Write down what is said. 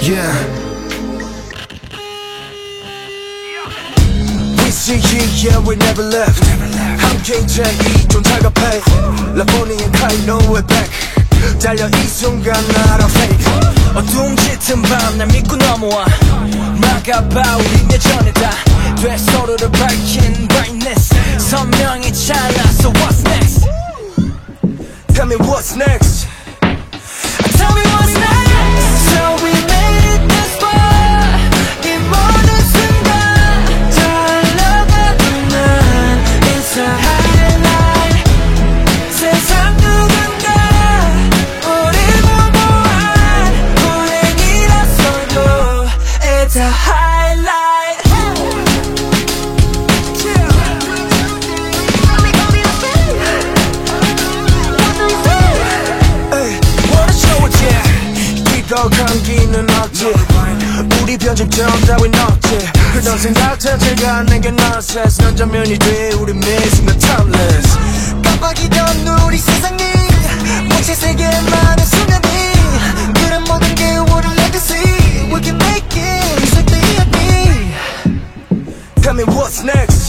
Yeah. We see here, yeah, we never left. 함께 이제 이좀 다급해. Laboni and Kai know we're back. 달려 이 순간 not a fake. 어두운 짙은 밤 날 믿고 넘어와. 막아봐 우린 예전이다. 돼 서로를 밝힌 brightness. 선명히 잘나. So what's next? Tell me what's next. Tell me what's next. So we made it this far. 이 모든 순간 달려가는 난 It's a highlight. 세상 누군가 우리 보고한 불행이라서도 It's a highlight. 감기는 없지 우리 편집점 따윈 없지 그런 생각 자체가 내게 nonsense 넌 전면이 돼 우리 매 순간 timeless 깜빡이던 우리 세상이 모체 세계 많은 순간이 그런 모든 게 우리 legacy We can make it 절대 이야기 Tell me what's next